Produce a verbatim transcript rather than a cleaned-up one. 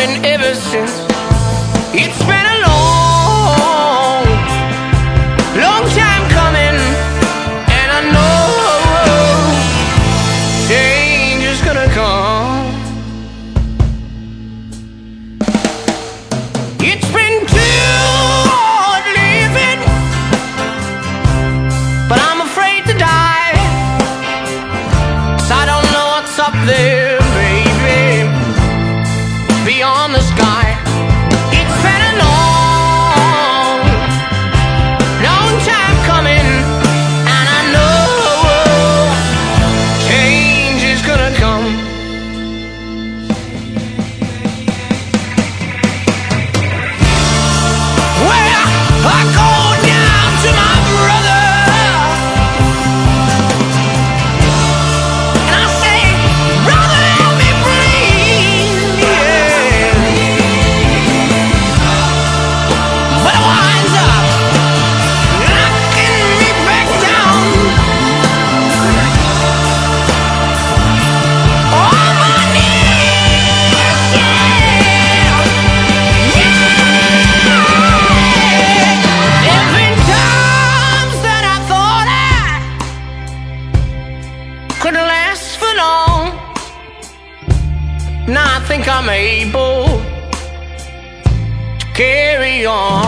waiting ever since. It's been a long, long time coming, and I know change is gonna come. It's been too hard living, but I'm afraid to die, 'cause I don't know what's up there, baby, beyond the sky. It's been a long, long time coming, and I know change is gonna come. Well, I go down to my brother and I say, brother, help me breathe, yeah. But it winds up knocking me back down on my knees, yeah, yeah. There've been times that I thought I couldn't last for long. Now I think I'm able to carry on.